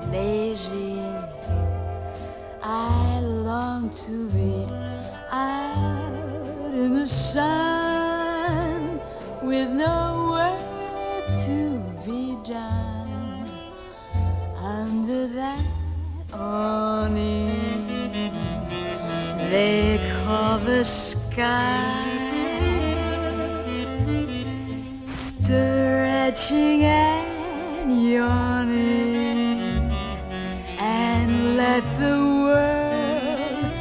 lazy. I long to be out in the sun with no work to be done under that awning they call the sky, stretching and yawning, and let the world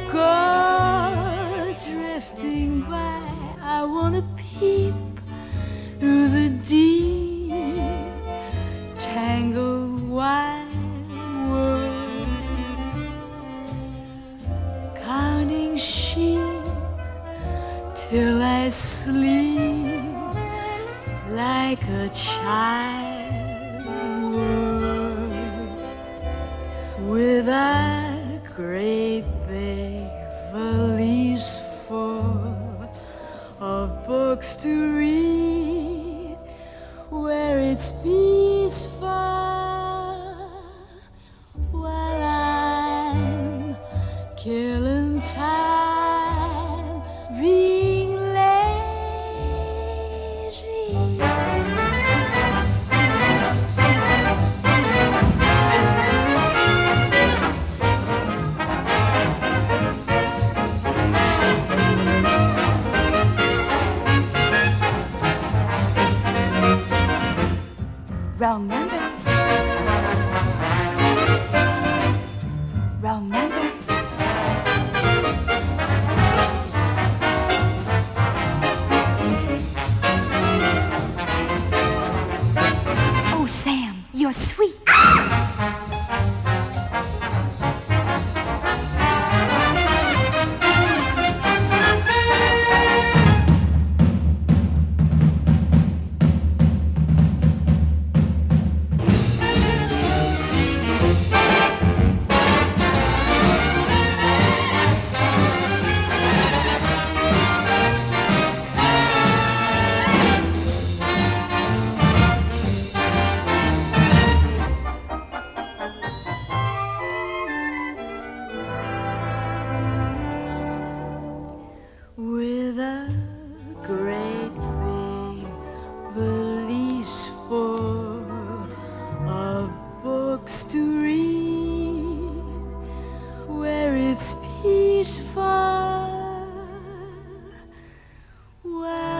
go drifting by. I wanna peep through the deep, tangled wide world, counting sheep till I sleep like a child would, with a great big valise full of books to read, where it's peaceful while I'm killing time being lazy. Wrong number. Wrong number. Oh, Sam, you're sweet. With a great big valise full of books to read, where it's peaceful while